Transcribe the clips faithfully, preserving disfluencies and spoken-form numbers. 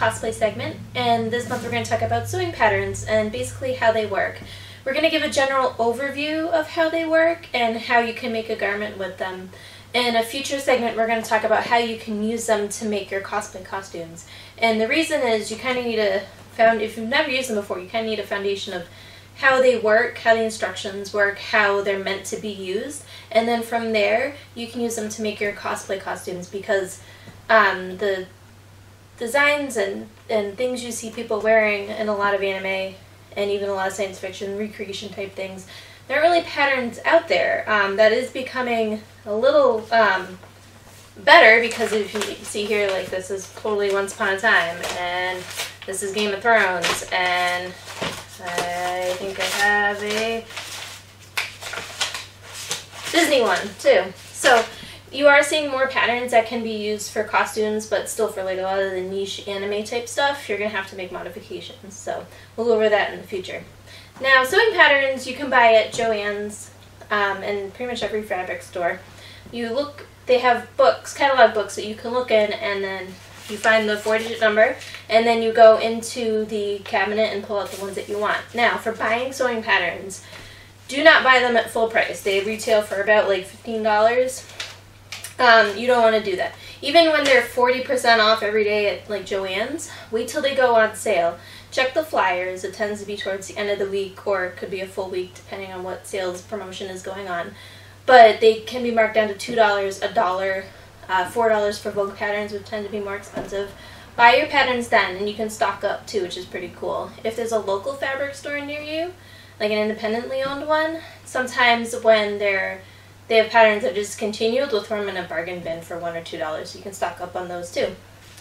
cosplay segment, and this month we're going to talk about sewing patterns and basically how they work. We're going to give a general overview of how they work and how you can make a garment with them. In a future segment, we're going to talk about how you can use them to make your cosplay costumes. And the reason is you kind of need a found if you've never used them before, you kind of need a foundation of how they work, how the instructions work, how they're meant to be used, and then from there you can use them to make your cosplay costumes, because um, the designs and, and things you see people wearing in a lot of anime and even a lot of science fiction recreation type things, there aren't really patterns out there. Um, that is becoming a little um, better, because if you see here, like, this is totally Once Upon a Time, and this is Game of Thrones, and I think I have a Disney one too. So you are seeing more patterns that can be used for costumes, but still for like a lot of the niche anime type stuff, you're going to have to make modifications. So we'll go over that in the future. Now, sewing patterns you can buy at Joann's um, and pretty much every fabric store. You look, they have books, catalog books that you can look in, and then you find the four-digit number, and then you go into the cabinet and pull out the ones that you want. Now, for buying sewing patterns, do not buy them at full price. They retail for about like fifteen dollars. Um, you don't want to do that. Even when they're forty percent off every day at like Joann's, wait till they go on sale. Check the flyers. It tends to be towards the end of the week, or it could be a full week depending on what sales promotion is going on. But they can be marked down to two dollars, a dollar, uh, four dollars for Vogue patterns, which tend to be more expensive. Buy your patterns then, and you can stock up too, which is pretty cool. If there's a local fabric store near you, like an independently owned one, sometimes when they're they have patterns that are discontinued, we'll throw them in a bargain bin for one or two dollars, so you can stock up on those too.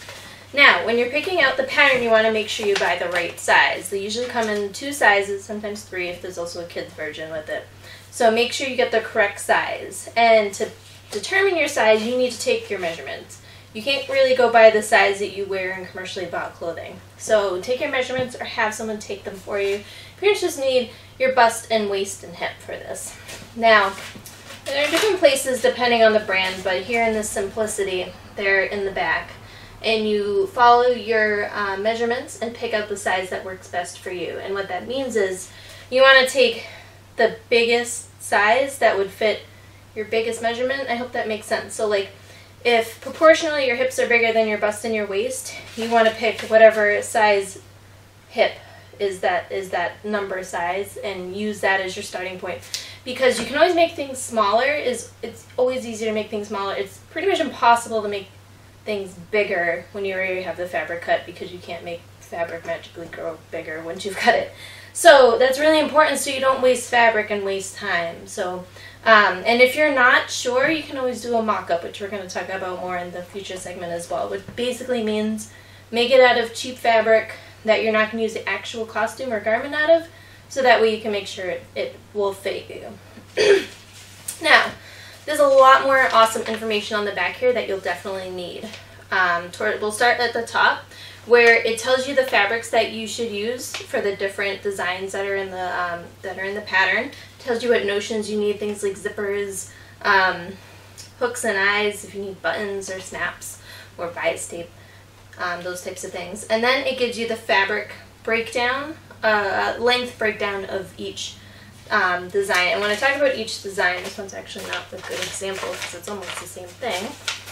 Now, when you're picking out the pattern, you want to make sure you buy the right size. They usually come in two sizes, sometimes three if there's also a kid's version with it. So make sure you get the correct size. And to determine your size, you need to take your measurements. You can't really go by the size that you wear in commercially bought clothing. So take your measurements or have someone take them for you. You just need your bust and waist and hip for this. Now, there are different places depending on the brand, but here in this Simplicity, they're in the back. And you follow your uh, measurements and pick out the size that works best for you. And what that means is you want to take the biggest size that would fit your biggest measurement. I hope that makes sense. So like, if proportionally your hips are bigger than your bust and your waist, you want to pick whatever size hip is that is that number size and use that as your starting point. Because you can always make things smaller. Is It's always easier to make things smaller. It's pretty much impossible to make things bigger when you already have the fabric cut, because you can't make fabric magically grow bigger once you've cut it. So that's really important, so you don't waste fabric and waste time. So, um, and if you're not sure, you can always do a mock-up, which we're going to talk about more in the future segment as well, which basically means make it out of cheap fabric that you're not going to use the actual costume or garment out of, so that way you can make sure it, it will fit you. Now, there's a lot more awesome information on the back here that you'll definitely need. Um, toward, we'll start at the top, where it tells you the fabrics that you should use for the different designs that are in the um, that are in the pattern. It tells you what notions you need, things like zippers, um, hooks and eyes, if you need buttons or snaps or bias tape, um, those types of things. And then it gives you the fabric breakdown, uh, length breakdown of each um, design. And when I talk about each design, this one's actually not a good example because it's almost the same thing.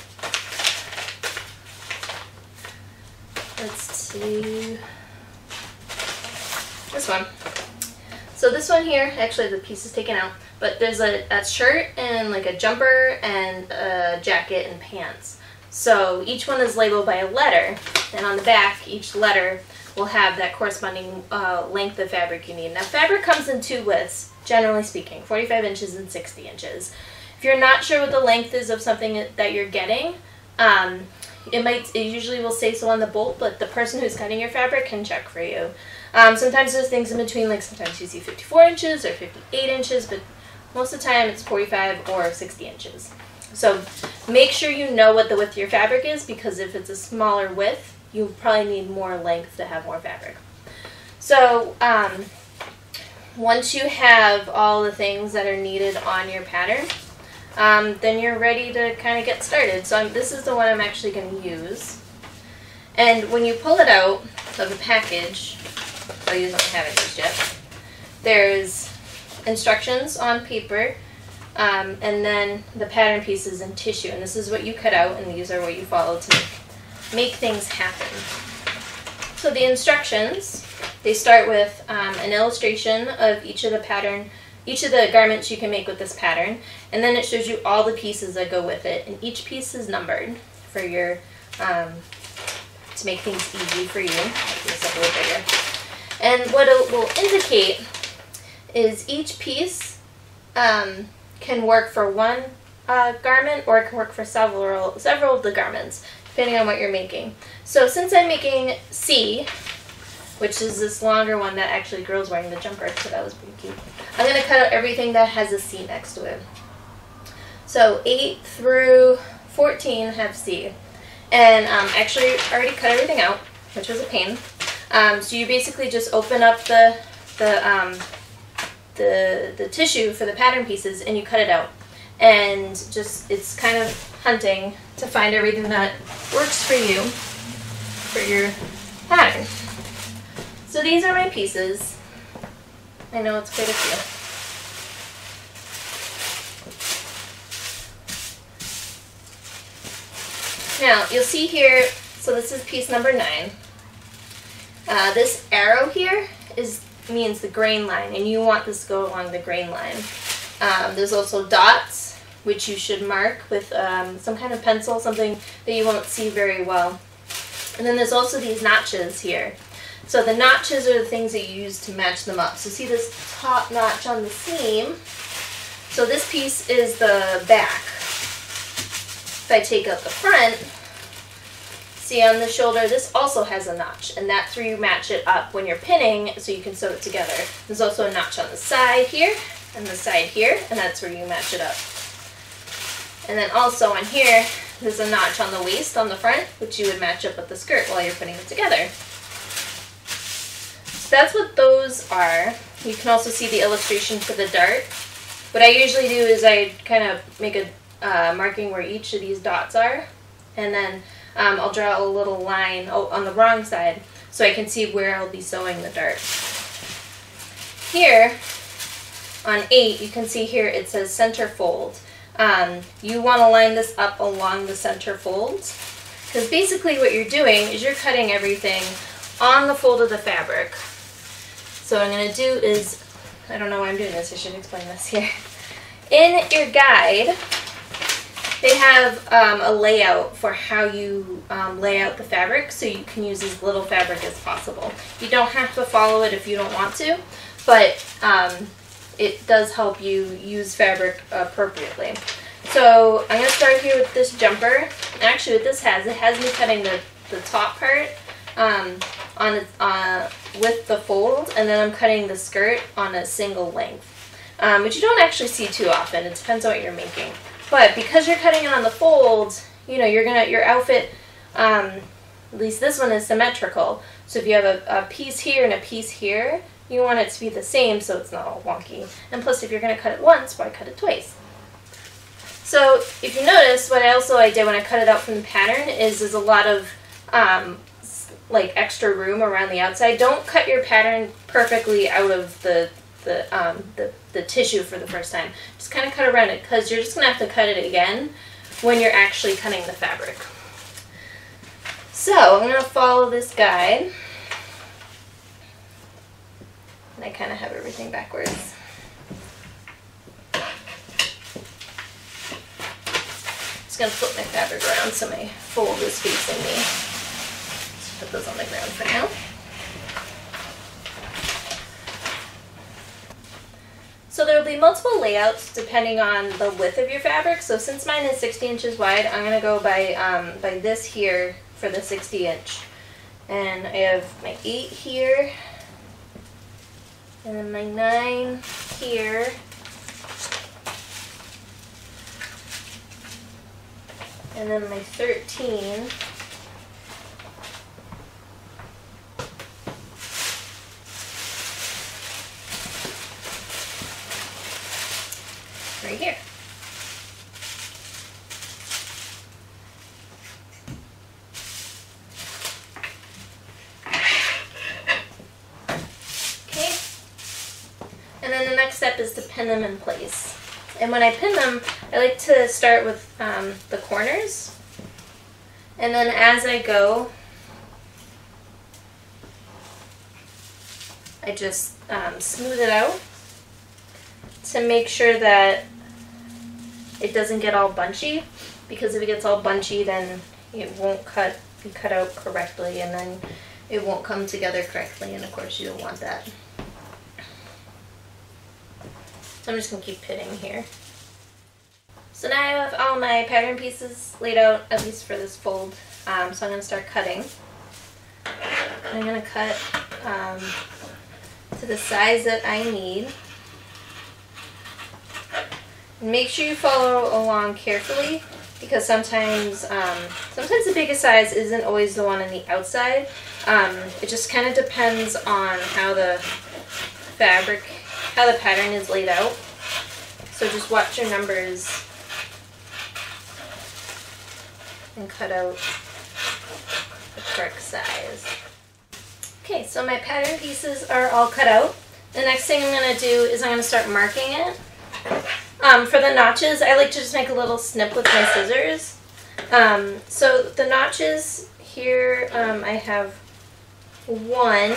Let's see, this one. So this one here, actually the piece is taken out, but there's a, a shirt and like a jumper and a jacket and pants. So each one is labeled by a letter, and on the back each letter will have that corresponding uh, length of fabric you need. Now fabric comes in two widths, generally speaking, forty-five inches and sixty inches. If you're not sure what the length is of something that you're getting, um, It might, it usually will say so on the bolt, but the person who's cutting your fabric can check for you. Um, sometimes there's things in between, like sometimes you see fifty-four inches or fifty-eight inches, but most of the time it's forty-five or sixty inches. So make sure you know what the width of your fabric is, because if it's a smaller width, you probably need more length to have more fabric. So um, once you have all the things that are needed on your pattern, Um, then you're ready to kind of get started. So I'm, this is the one I'm actually going to use. And when you pull it out of the package, so you don't have it just yet, there's instructions on paper, um, and then the pattern pieces in tissue. And this is what you cut out, and these are what you follow to make, make things happen. So the instructions, they start with um, an illustration of each of the pattern, each of the garments you can make with this pattern, and then it shows you all the pieces that go with it, and each piece is numbered for your, um, to make things easy for you. Make this up a little bigger. And what it will indicate is each piece um, can work for one uh, garment, or it can work for several, several of the garments, depending on what you're making. So since I'm making C, which is this longer one that actually girl's wearing the jumper, so that was pretty cute, I'm going to cut out everything that has a C next to it. So eight through fourteen have C. And um, actually already cut everything out, which was a pain. Um, so you basically just open up the, the, um, the, the tissue for the pattern pieces and you cut it out. And just, it's kind of hunting to find everything that works for you, for your pattern. So these are my pieces. I know it's quite a few. Now, you'll see here, so this is piece number nine. Uh, this arrow here is means the grain line, and you want this to go along the grain line. Um, there's also dots, which you should mark with um, some kind of pencil, something that you won't see very well. And then there's also these notches here. So the notches are the things that you use to match them up. So see this top notch on the seam? So this piece is the back. If I take out the front, see on the shoulder, this also has a notch, and that's where you match it up when you're pinning so you can sew it together. There's also a notch on the side here and the side here, and that's where you match it up. And then also on here, there's a notch on the waist on the front, which you would match up with the skirt while you're putting it together. So that's what those are. You can also see the illustration for the dart. What I usually do is I kind of make a uh, marking where each of these dots are, and then um, I'll draw a little line oh, on the wrong side so I can see where I'll be sewing the dart. Here on eight, you can see here it says center fold. Um, you want to line this up along the center folds, because basically what you're doing is you're cutting everything on the fold of the fabric. So what I'm going to do is, I don't know why I'm doing this, I should explain this here. In your guide, they have um, a layout for how you um, lay out the fabric, so you can use as little fabric as possible. You don't have to follow it if you don't want to, but um, it does help you use fabric appropriately. So I'm going to start here with this jumper. Actually what this has, it has me cutting the, the top part um, on its, uh, with the fold, and then I'm cutting the skirt on a single length, um, which you don't actually see too often. It depends on what you're making. But because you're cutting it on the fold, you know, you're gonna, your outfit, um, at least this one is symmetrical. So if you have a, a piece here and a piece here, you want it to be the same so it's not all wonky. And plus, if you're gonna cut it once, why cut it twice? So if you notice, what I also I did when I cut it out from the pattern is there's a lot of um, like extra room around the outside. Don't cut your pattern perfectly out of the the um, the, the tissue for the first time. Just kind of cut around it, because you're just gonna have to cut it again when you're actually cutting the fabric. So I'm gonna follow this guide, and I kind of have everything backwards. Just gonna flip my fabric around so my fold is facing me. Just put those on the ground for now. So there will be multiple layouts depending on the width of your fabric. So since mine is sixty inches wide, I'm going to go by, um, by this here for the sixty inch. And I have my eight here, and then my nine here, and then my thirteen, right here. And then the next step is to pin them in place. And when I pin them, I like to start with um, the corners. And then as I go, I just um, smooth it out to make sure that it doesn't get all bunchy, because if it gets all bunchy, then it won't cut be cut out correctly, and then it won't come together correctly, and of course you don't want that. So I'm just going to keep pitting here. So now I have all my pattern pieces laid out, at least for this fold. Um, so I'm going to start cutting. I'm going to cut um, to the size that I need. Make sure you follow along carefully, because sometimes um, sometimes the biggest size isn't always the one on the outside. Um, it just kind of depends on how the fabric, how the pattern is laid out. So just watch your numbers and cut out the correct size. Okay, so my pattern pieces are all cut out. The next thing I'm going to do is I'm going to start marking it. Um, for the notches, I like to just make a little snip with my scissors. Um, so the notches here, um, I have one.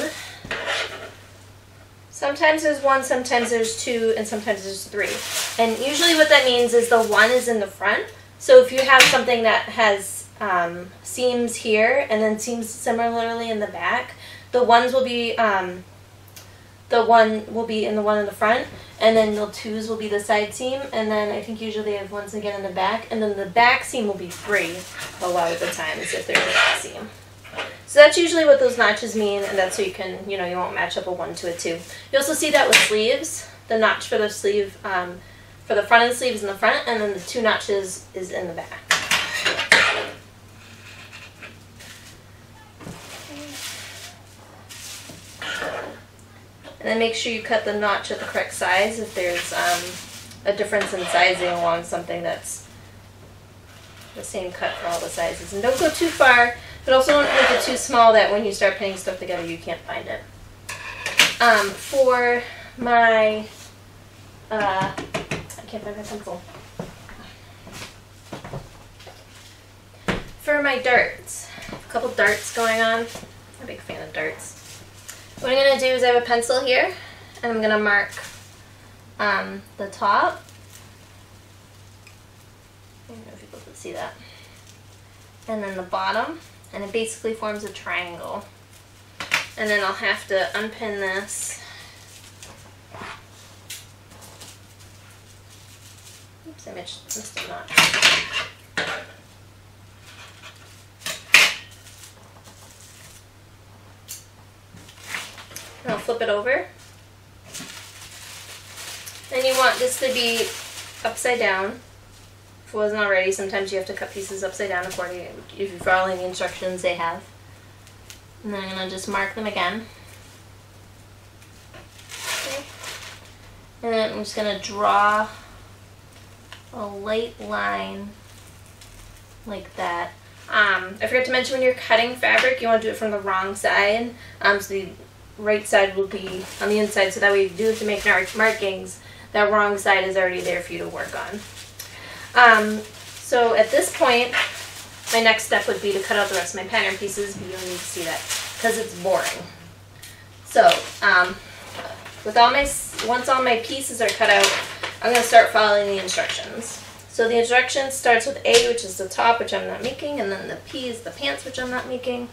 Sometimes there's one, sometimes there's two, and sometimes there's three. And usually what that means is the one is in the front. So if you have something that has um, seams here and then seams similarly in the back, the ones will be um, the one will be in the one in the front, and then the twos will be the side seam, and then I think usually they have ones again in the back, and then the back seam will be three a lot of the times if there's a back seam. So that's usually what those notches mean, and that's so you can, you know, you won't match up a one to a two. You also see that with sleeves. The notch for the sleeve, um, for the front of the sleeve is in the front, and then the two notches is in the back. And then make sure you cut the notch at the correct size if there's um, a difference in sizing along something that's the same cut for all the sizes. And don't go too far, but also don't make it too small that when you start pinning stuff together you can't find it. Um, for my, uh, I can't find my pencil. For my darts, a couple darts going on. I'm a big fan of darts. What I'm going to do is I have a pencil here, and I'm going to mark um, the top. I don't know if people can see that. And then the bottom, and it basically forms a triangle. And then I'll have to unpin this. Oops, I missed a notch. And I'll flip it over. Then you want this to be upside down. If it wasn't already, sometimes you have to cut pieces upside down according if you're following the instructions they have. And then I'm going to just mark them again. Okay. And then I'm just going to draw a light line like that. Um, I forgot to mention when you're cutting fabric, you want to do it from the wrong side. Um, so the right side will be on the inside, so that way if you do have to make markings, that wrong side is already there for you to work on. Um, so at this point, my next step would be to cut out the rest of my pattern pieces, but you don't need to see that because it's boring. So um, with all my once all my pieces are cut out, I'm going to start following the instructions. So the instructions starts with A, which is the top, which I'm not making, and then the P is the pants, which I'm not making.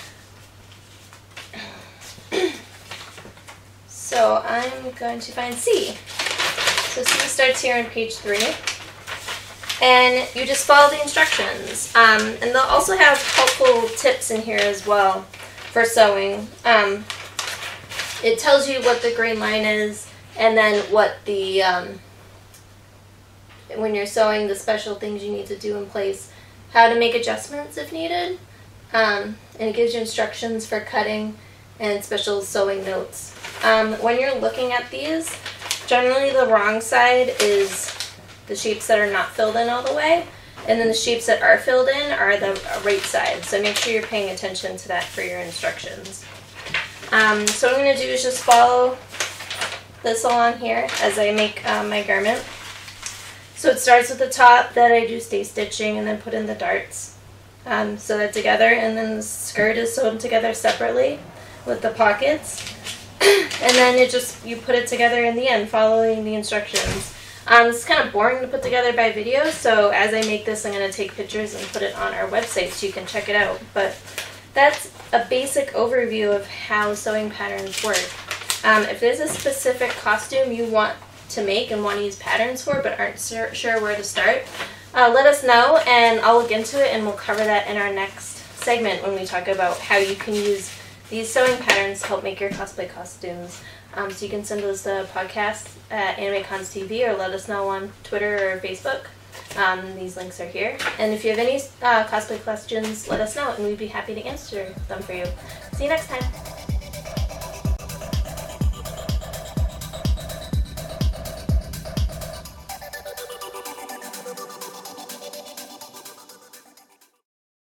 So I'm going to find C. So C starts here on page three. And you just follow the instructions. Um, and they'll also have helpful tips in here as well for sewing. Um, it tells you what the green line is, and then what the, um, when you're sewing, the special things you need to do in place, how to make adjustments if needed. Um, and it gives you instructions for cutting and special sewing notes. Um, when you're looking at these, generally the wrong side is the shapes that are not filled in all the way, and then the shapes that are filled in are the right side. So make sure you're paying attention to that for your instructions. Um, so what I'm going to do is just follow this along here as I make um, my garment. So it starts with the top that I do stay stitching and then put in the darts. Um, sew that together, and then the skirt is sewn together separately with the pockets. And then it just, you put it together in the end following the instructions. Um, it's kind of boring to put together by video, so as I make this I'm going to take pictures and put it on our website so you can check it out. But that's a basic overview of how sewing patterns work. Um, if there's a specific costume you want to make and want to use patterns for but aren't sur- sure where to start, uh, let us know and I'll look into it, and we'll cover that in our next segment when we talk about how you can use these sewing patterns to help make your cosplay costumes. Um, so you can send us the podcast at AnimeCons T V or let us know on Twitter or Facebook. Um, these links are here. And if you have any uh, cosplay questions, let us know and we'd be happy to answer them for you. See you next time.